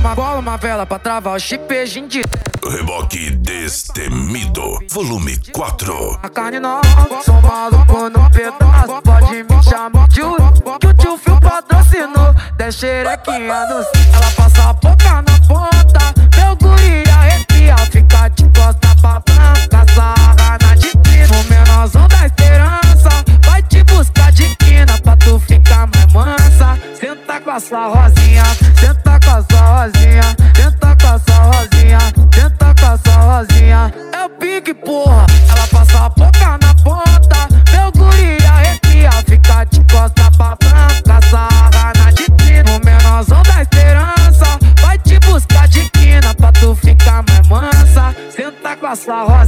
Bola uma vela pra travar o chipejinho de Reboque Destemido, volume 4. a carne nova, sou maluco no pedaço. Pode me chamar de Uru, que o tio Fio patrocinou. 10 xerequinha no c... Ela passa a boca na ponta, meu guri arrepia. Fica de costa pra branca, sarra na de quina. O menorzão da esperança vai te buscar de quina, pra tu ficar mais mansa. Senta com a sua rosinha, senta com a sua rosinha, senta com a sua rosinha, senta com a sua rosinha. É o pique, porra. Ela passa a boca na ponta, meu guri arrepia. Fica de costa pra branca, sarra na de quina. O menorzão da esperança vai te buscar de quina, pra tu ficar mais mansa. Senta com a sua rosinha.